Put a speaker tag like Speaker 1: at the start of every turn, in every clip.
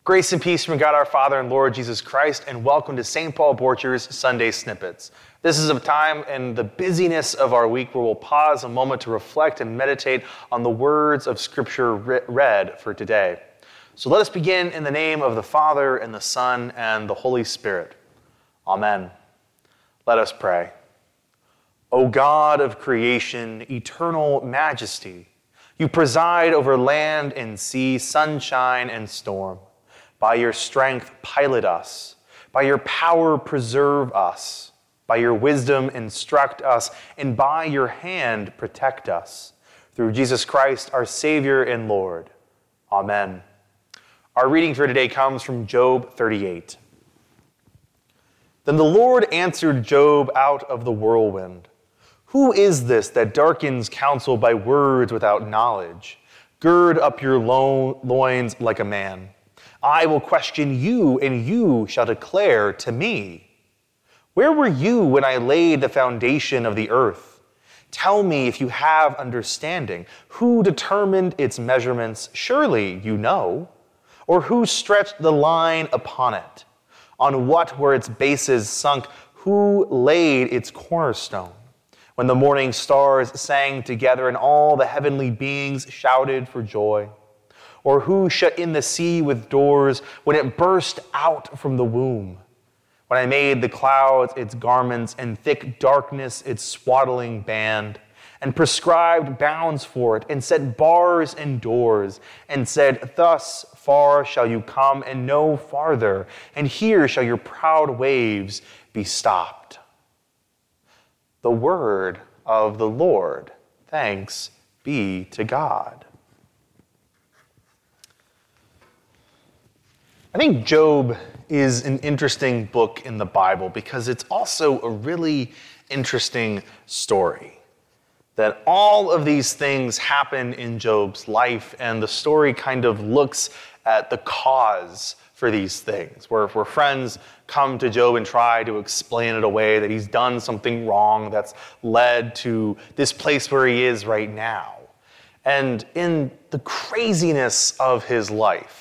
Speaker 1: Grace and peace from God our Father and Lord Jesus Christ, and welcome to St. Paul Borcher's Sunday Snippets. This is a time in the busyness of our week where we'll pause a moment to reflect and meditate on the words of Scripture read for today. So let us begin in the name of the Father, and the Son, and the Holy Spirit. Amen. Let us pray. O God of creation, eternal majesty, you preside over land and sea, sunshine and storm. By your strength, pilot us. By your power, preserve us. By your wisdom, instruct us. And by your hand, protect us. Through Jesus Christ, our Savior and Lord. Amen. Our reading for today comes from Job 38. Then the Lord answered Job out of the whirlwind. Who is this that darkens counsel by words without knowledge? Gird up your loins like a man. I will question you, and you shall declare to me. Where were you when I laid the foundation of the earth? Tell me if you have understanding. Who determined its measurements? Surely you know. Or who stretched the line upon it? On what were its bases sunk? Who laid its cornerstone? When the morning stars sang together and all the heavenly beings shouted for joy? Or who shut in the sea with doors when it burst out from the womb? When I made the clouds its garments and thick darkness its swaddling band, and prescribed bounds for it, and set bars and doors, and said, thus far shall you come and no farther, and here shall your proud waves be stopped. The word of the Lord. Thanks be to God. I think Job is an interesting book in the Bible because it's also a really interesting story. That all of these things happen in Job's life, and the story kind of looks at the cause for these things, where friends come to Job and try to explain it away, that he's done something wrong that's led to this place where he is right now. And in the craziness of his life,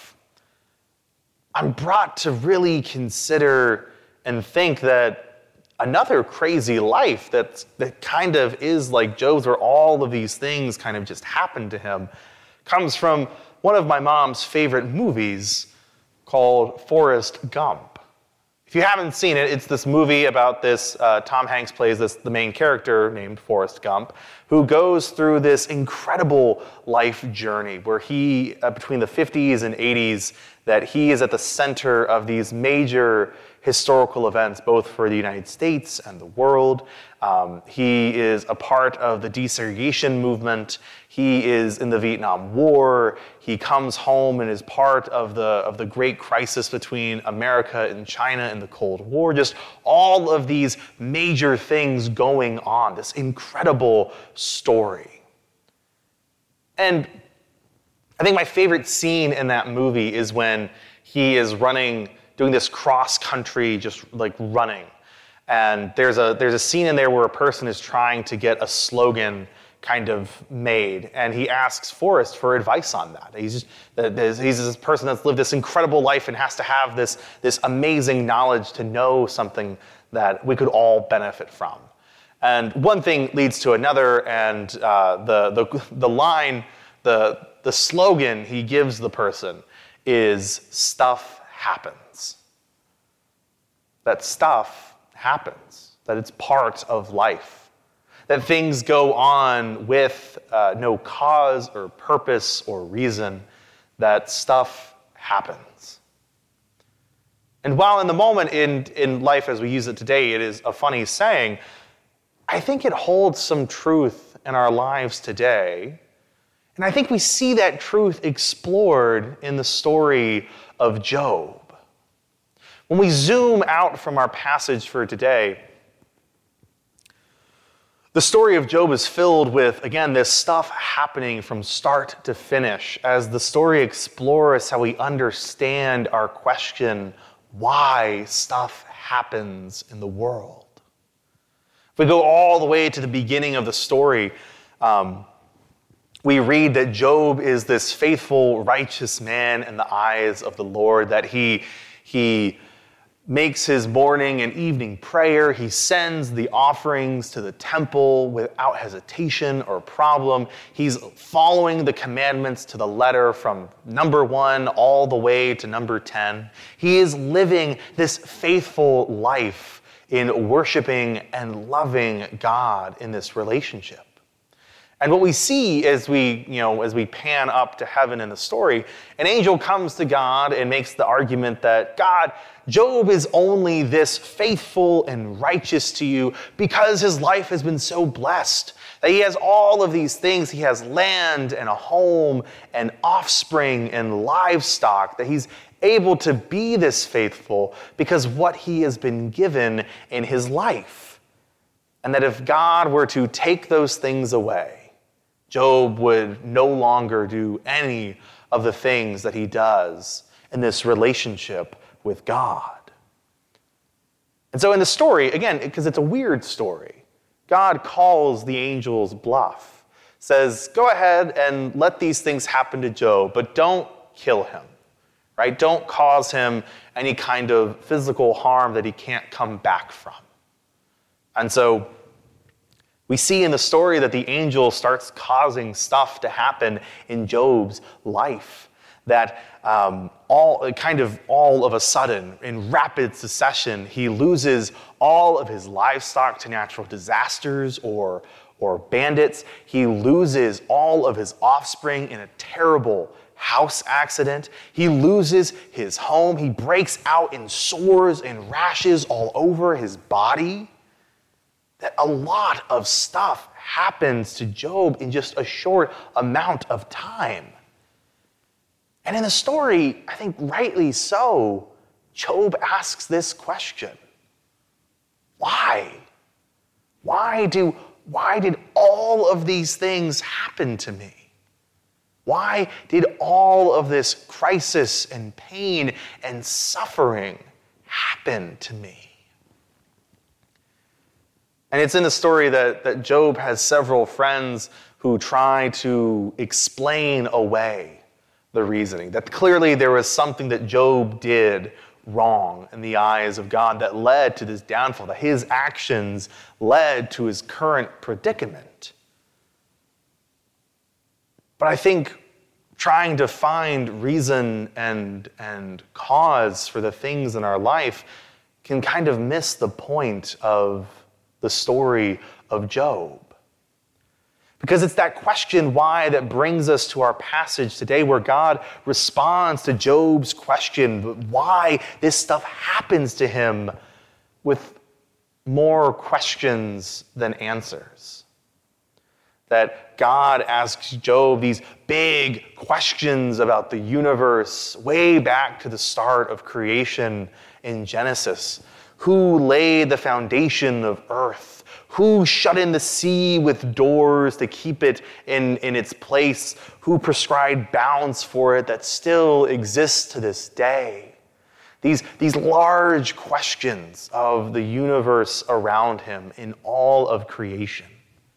Speaker 1: I'm brought to really consider and think that another crazy life that kind of is like Job's, where all of these things kind of just happen to him, comes from one of my mom's favorite movies called Forrest Gump. If you haven't seen it, it's this movie about this, Tom Hanks plays the main character named Forrest Gump, who goes through this incredible life journey where he, between the 50s and 80s, that he is at the center of these major historical events, both for the United States and the world. He is a part of the desegregation movement. He is in the Vietnam War. He comes home and is part of the great crisis between America and China in the Cold War. Just all of these major things going on, this incredible story. And I think my favorite scene in that movie is when he is doing this cross-country, just like running. And there's a scene in there where a person is trying to get a slogan kind of made, and he asks Forrest for advice on that. He's this person that's lived this incredible life and has to have this amazing knowledge to know something that we could all benefit from. And one thing leads to another, and the line, the slogan he gives the person is, stuff happens. That stuff happens, that it's part of life, that things go on with no cause or purpose or reason, that stuff happens. And while in the moment in life as we use it today, it is a funny saying, I think it holds some truth in our lives today. And I think we see that truth explored in the story of Job. When we zoom out from our passage for today, the story of Job is filled with, again, this stuff happening from start to finish as the story explores how we understand our question, why stuff happens in the world. If we go all the way to the beginning of the story, We read that Job is this faithful, righteous man in the eyes of the Lord, that he makes his morning and evening prayer. He sends the offerings to the temple without hesitation or problem. He's following the commandments to the letter from number 1 all the way to number 10. He is living this faithful life in worshiping and loving God in this relationship. And what we see as we pan up to heaven in the story, an angel comes to God and makes the argument that, God, Job is only this faithful and righteous to you because his life has been so blessed, that he has all of these things. He has land and a home and offspring and livestock, that he's able to be this faithful because what he has been given in his life. And that if God were to take those things away, Job would no longer do any of the things that he does in this relationship with God. And so in the story, again, because it's a weird story, God calls the angel's bluff, says, go ahead and let these things happen to Job, but don't kill him, right? Don't cause him any kind of physical harm that he can't come back from. And so we see in the story that the angel starts causing stuff to happen in Job's life, that all of a sudden, in rapid succession, he loses all of his livestock to natural disasters or bandits. He loses all of his offspring in a terrible house accident. He loses his home. He breaks out in sores and rashes all over his body. That a lot of stuff happens to Job in just a short amount of time. And in the story, I think rightly so, Job asks this question. Why? Why did all of these things happen to me? Why did all of this crisis and pain and suffering happen to me? And it's in the story that Job has several friends who try to explain away the reasoning, that clearly there was something that Job did wrong in the eyes of God that led to this downfall, that his actions led to his current predicament. But I think trying to find reason and cause for the things in our life can kind of miss the point of the story of Job. Because it's that question why that brings us to our passage today, where God responds to Job's question, why this stuff happens to him, with more questions than answers. That God asks Job these big questions about the universe way back to the start of creation in Genesis. Who laid the foundation of earth? Who shut in the sea with doors to keep it in its place? Who prescribed bounds for it that still exist to this day? These large questions of the universe around him in all of creation.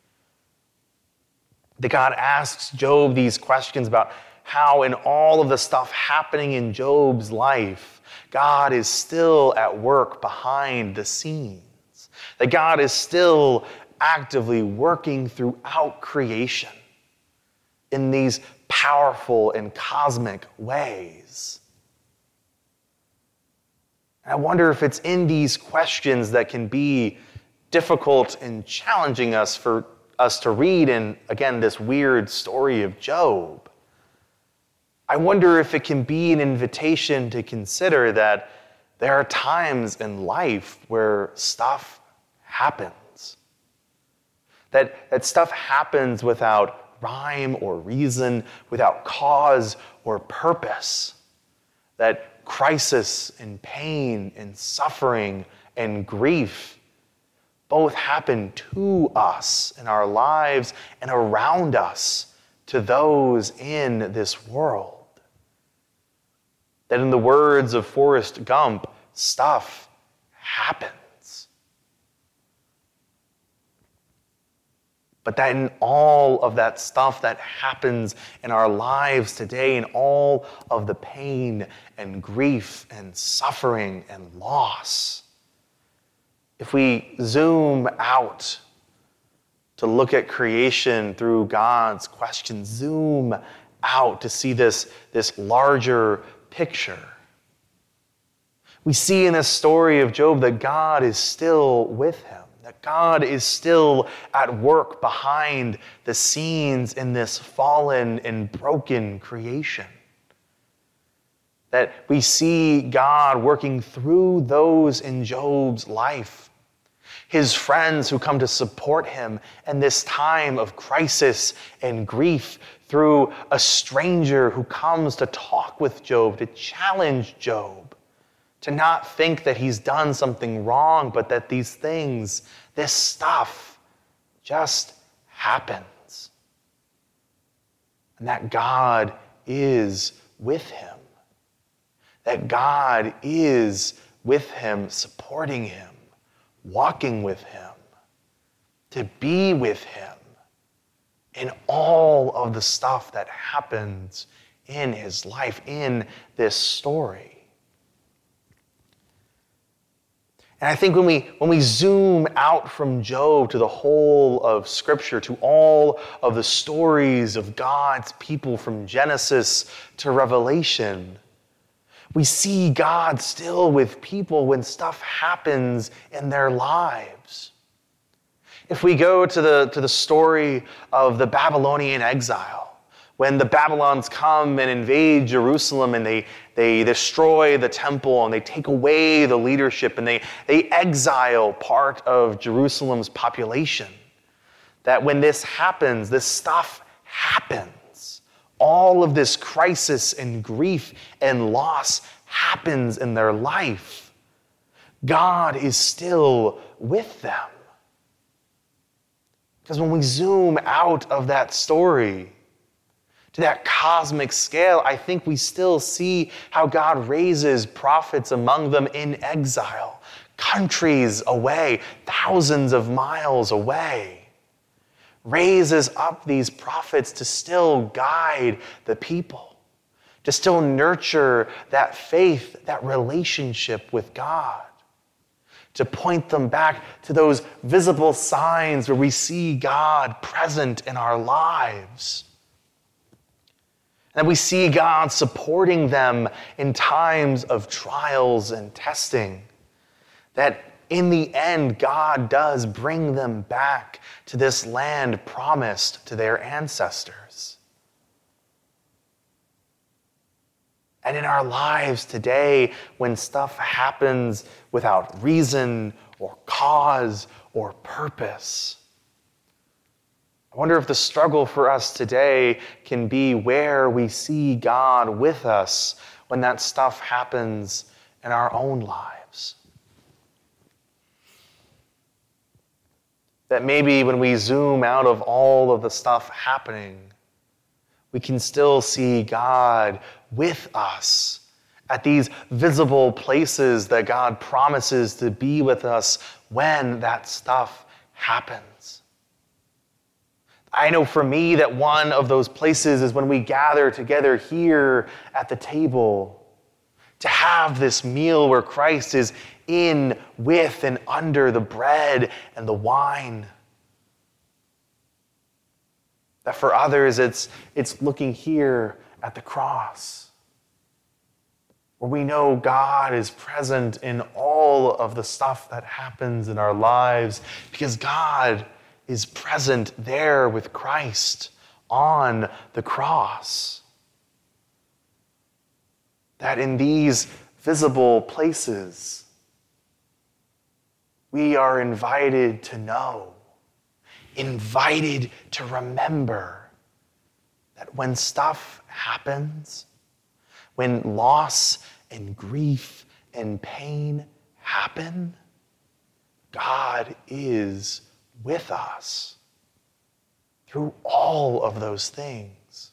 Speaker 1: That God asks Job these questions about how in all of the stuff happening in Job's life, God is still at work behind the scenes. That God is still actively working throughout creation in these powerful and cosmic ways. And I wonder if it's in these questions that can be difficult and challenging us for us to read in, again, this weird story of Job. I wonder if it can be an invitation to consider that there are times in life where stuff happens. That stuff happens without rhyme or reason, without cause or purpose. That crisis and pain and suffering and grief both happen to us in our lives and around us, to those in this world. That in the words of Forrest Gump, stuff happens. but that in all of that stuff that happens in our lives today, in all of the pain and grief and suffering and loss, if we zoom out to look at creation through God's question, zoom out to see this larger picture, we see in this story of Job that God is still with him, that God is still at work behind the scenes in this fallen and broken creation. That we see God working through those in Job's life, his friends who come to support him in this time of crisis and grief, through a stranger who comes to talk with Job, to challenge Job, to not think that he's done something wrong, but that these things, this stuff, just happens. And that God is with him. That God is with him, supporting him, walking with him, to be with him in all of the stuff that happens in his life, in this story. And I think when we zoom out from Job to the whole of Scripture, to all of the stories of God's people from Genesis to Revelation, we see God still with people when stuff happens in their lives. If we go to the story of the Babylonian exile, when the Babylons come and invade Jerusalem and they destroy the temple and they take away the leadership and they exile part of Jerusalem's population, that when this happens, this stuff happens. All of this crisis and grief and loss happens in their life. God is still with them. Because when we zoom out of that story to that cosmic scale, I think we still see how God raises prophets among them in exile, countries away, thousands of miles away. Raises up these prophets to still guide the people, to still nurture that faith, that relationship with God, to point them back to those visible signs where we see God present in our lives. And we see God supporting them in times of trials and testing. That in the end, God does bring them back to this land promised to their ancestors. And in our lives today, when stuff happens without reason or cause or purpose, I wonder if the struggle for us today can be where we see God with us when that stuff happens in our own lives. That maybe when we zoom out of all of the stuff happening, we can still see God with us at these visible places that God promises to be with us when that stuff happens. I know for me that one of those places is when we gather together here at the table to have this meal where Christ is in, with, and under the bread and the wine. That for others, it's looking here at the cross, where we know God is present in all of the stuff that happens in our lives, because God is present there with Christ on the cross. That in these visible places, we are invited to know, invited to remember that when stuff happens, when loss and grief and pain happen, God is with us through all of those things.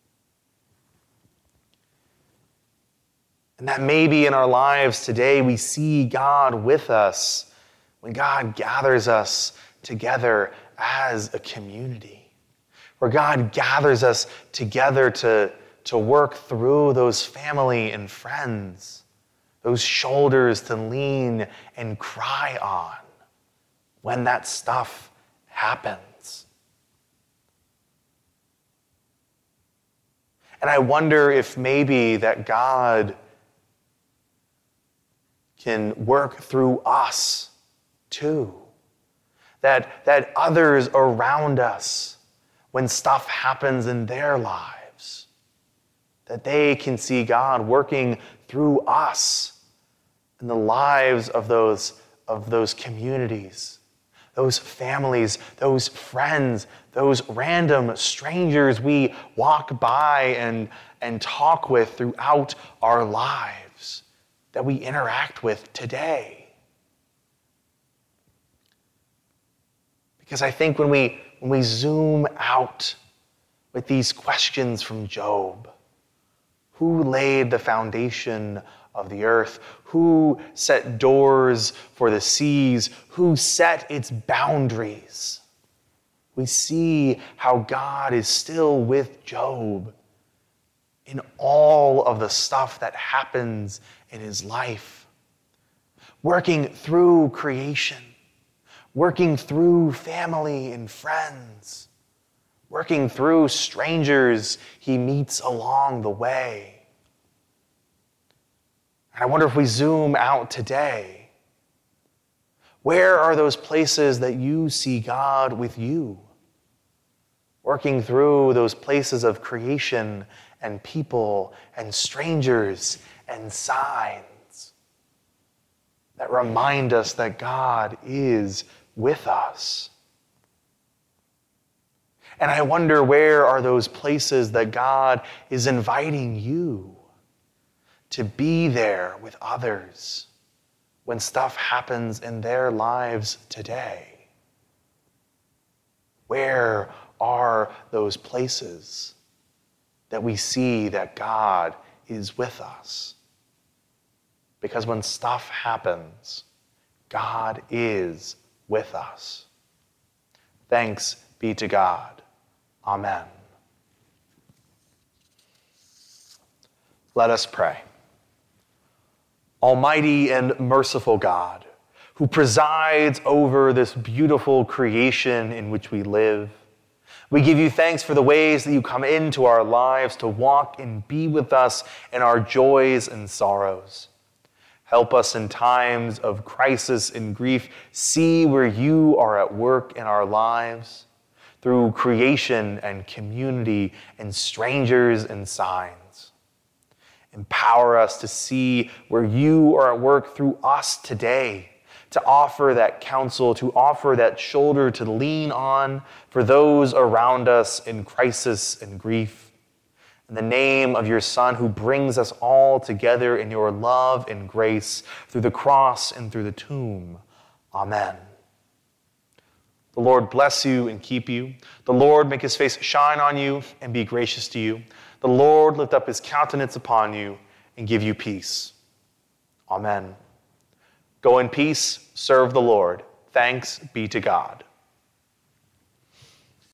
Speaker 1: And that maybe in our lives today we see God with us when God gathers us together as a community, where God gathers us together to work through those family and friends, those shoulders to lean and cry on when that stuff happens. And I wonder if maybe that God can work through us too. That others around us, when stuff happens in their lives, that they can see God working through us in the lives of those communities, those families, those friends, those random strangers we walk by and talk with throughout our lives, that we interact with today. Because I think when we zoom out with these questions from Job, who laid the foundation of the earth? Who set doors for the seas? Who set its boundaries? We see how God is still with Job in all of the stuff that happens in his life, working through creation, working through family and friends, working through strangers he meets along the way. And I wonder if we zoom out today, where are those places that you see God with you? Working through those places of creation and people and strangers and signs that remind us that God is with us. And I wonder, where are those places that God is inviting you to be there with others when stuff happens in their lives today? Where are those places that we see that God is with us? Because when stuff happens, God is with us. Thanks be to God. Amen. Let us pray. Almighty and merciful God, who presides over this beautiful creation in which we live, we give you thanks for the ways that you come into our lives to walk and be with us in our joys and sorrows. Help us in times of crisis and grief see where you are at work in our lives through creation and community and strangers and signs. Empower us to see where you are at work through us today, to offer that counsel, to offer that shoulder to lean on for those around us in crisis and grief. In the name of your Son, who brings us all together in your love and grace through the cross and through the tomb. Amen. The Lord bless you and keep you. The Lord make his face shine on you and be gracious to you. The Lord lift up his countenance upon you and give you peace. Amen. Go in peace, serve the Lord. Thanks be to God.